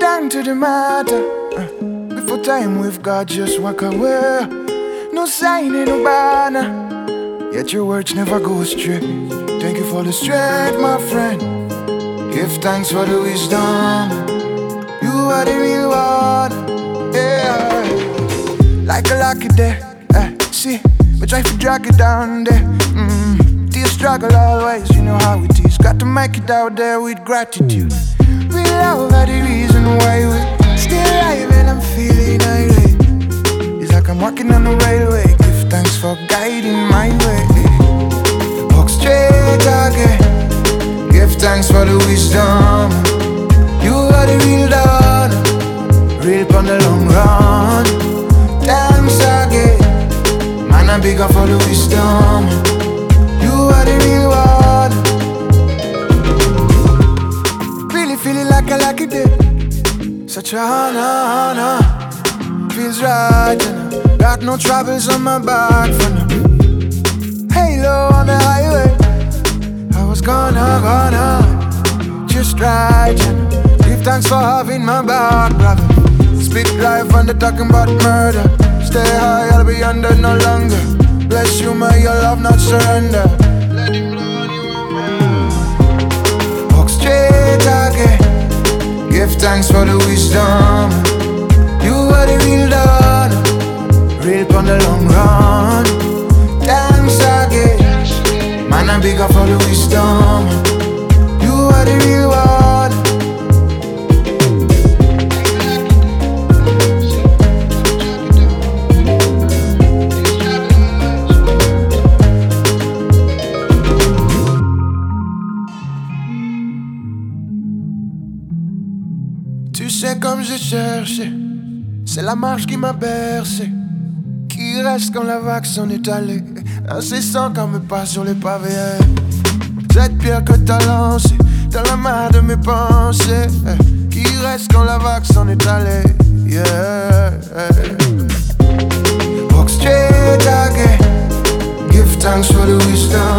down to the matter. Before time with God just walk away. No sign in no banner, yet your words never go astray. Thank you for the strength, my friend. Give thanks for the wisdom. You are the real one, yeah. Like a lucky day, see, we try to drag it down there. Till struggle always, you know how it is. Got to make it out there with gratitude. We love are the reason why we still alive and I'm feeling irate. It's like I'm walking on the railway. Give thanks for guiding my way. Walk straight again. Give thanks for the wisdom. You are the real dawn, real on the long run. Thanks again. Man, I'm bigger for the wisdom. You are the real one. Really feeling like a lucky day. Such a honor. Feels right, you know. Got no troubles on my back for now. Halo on the highway. I was gonna just ride, you know. Give thanks for having my back, brother. Speak life when they're talking about murder. Stay high, I'll be under no longer. Bless you, may your love not surrender. Let him blow on you, walk straight again. Give thanks for the wisdom. You are the real dawn, real on the long run. Thanks again. Man, I'm bigger for the wisdom. You are the real one. Tu sais comme je cherchais, c'est la marche qui m'a bercé, qui reste quand la vague s'en est allée, incessant quand me passe sur les pavés. Cette pierre que t'as lancée dans la main de mes pensées, qui reste quand la vague s'en est allée. Yeah. Walk straight again. Give thanks for the wisdom.